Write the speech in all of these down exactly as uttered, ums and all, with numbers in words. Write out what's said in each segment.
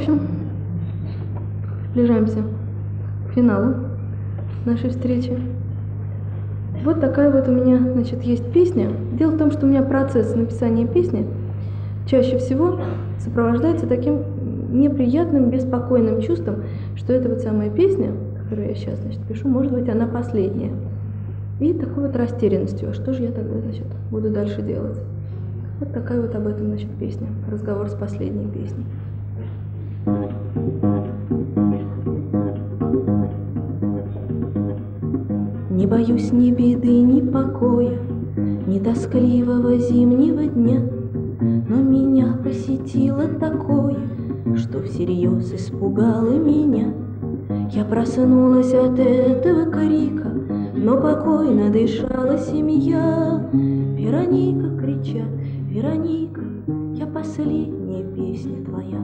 общем, приближаемся к финалу нашей встречи. Вот такая вот у меня, значит, есть песня. Дело в том, что у меня процесс написания песни чаще всего сопровождается таким неприятным, беспокойным чувством, что эта вот самая песня, которую я сейчас, значит, пишу, может быть, она последняя. И такой вот растерянностью, а что же я тогда, значит, буду дальше делать? Вот такая вот об этом, значит, песня. Разговор с последней песней. Не боюсь ни беды, ни покоя, ни тоскливого зимнего дня, но меня посетило такое, что всерьез испугало меня. Я проснулась от этого крика, но покойно дышала семья. Вероника, кричат, Вероника, я последняя песня твоя.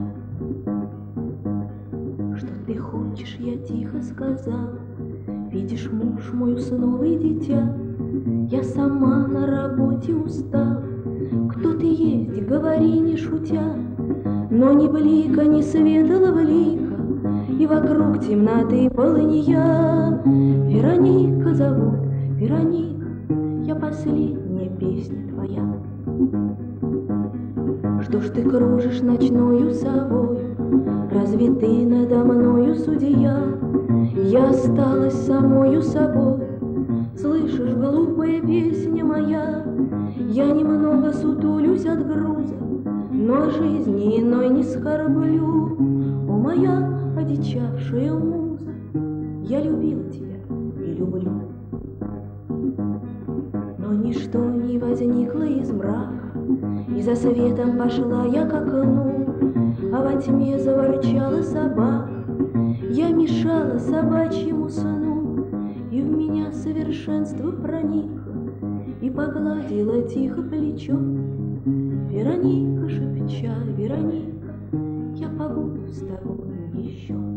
Что ты хочешь, я тихо сказала. Видишь, муж мой уснул и дитя. Я сама на работе устала. Кто ты есть, говори не шутя. Но ни блика, ни светлого лика, и вокруг темноты полынья. Вероника зовут, Вероника, я последняя песня твоя. Что ж ты кружишь ночною совою? Разве ты надо мною судья? Я осталась самою собой. Слышишь, глупая песня моя, я немного сутулюсь от груза, но о жизни иной не скорблю. О, моя одичавшая муза, я любила тебя и люблю. Но ничто не возникло из мрака, и за светом пошла я к окну, а во тьме заворчала собака. Я мешала собачьему сну, и в меня совершенство проникло, и погладила тихо плечо. Вероника, шепча, Вероника, я побуду с тобой еще.